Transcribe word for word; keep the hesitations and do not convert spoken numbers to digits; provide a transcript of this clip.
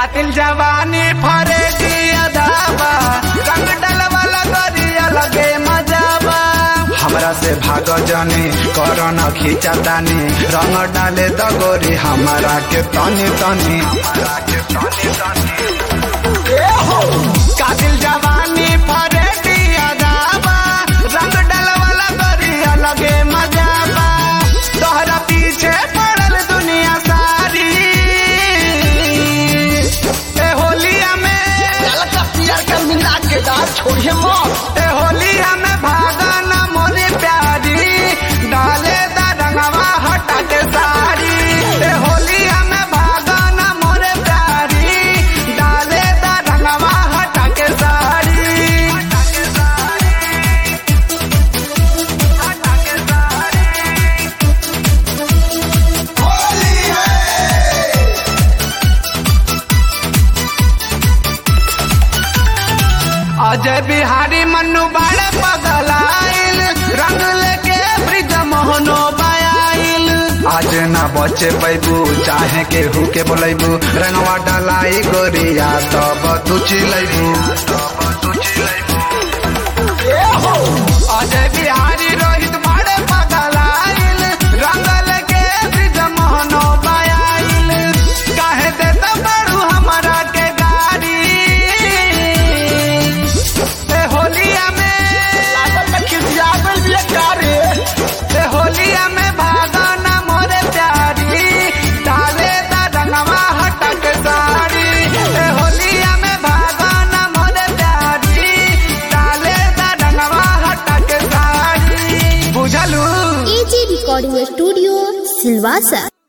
कातिल जवानी फरे दिया दावा, रंग डलवाला गरिया लगे मजावा। हमरा से भाग जानी करो न खींचा तानी, रंग डाले दगोरी हमारा के तनी तनी। कातिल जवानी फरे दिया दावा, रंग डलवाला गरिया लगे मजावा। तोहरा पीछे पड़ल दुनिया सारी, ए होलिया में मिला के दांत छोड़िए मत। ए होलिया में भागा न मोरी प्यारी, डाले दा रंगवा हटा के सारी। ए होलिया में भागा न मोरे प्यारी, डाले दा रंगवा हटा के सारी। अजय बिहारी मन्नू बाड़े पगलाइल, रंग लेके ब्रिज मोहनो बयाइल। आज ना बचे पैबू चाहे के हु के बोलैबू, रंगवा डलाई गोरिया तब तू चिलैबू। अजय बिहारी रोहित बाड़े पगलाइल, रंग लेके ब्रिज मोहनो बयाइल। काहे देता बड़ू हमारा के गाड़ी, होलिया में ए होलिया में भागा ना मोरे प्यारी, डाले दा रंगवा हटा के सारी। ए होलिया में भागा ना मोरे प्यारी, डाले दा रंगवा हटा के सारी। बुझलू? AG recording studio Silvassa.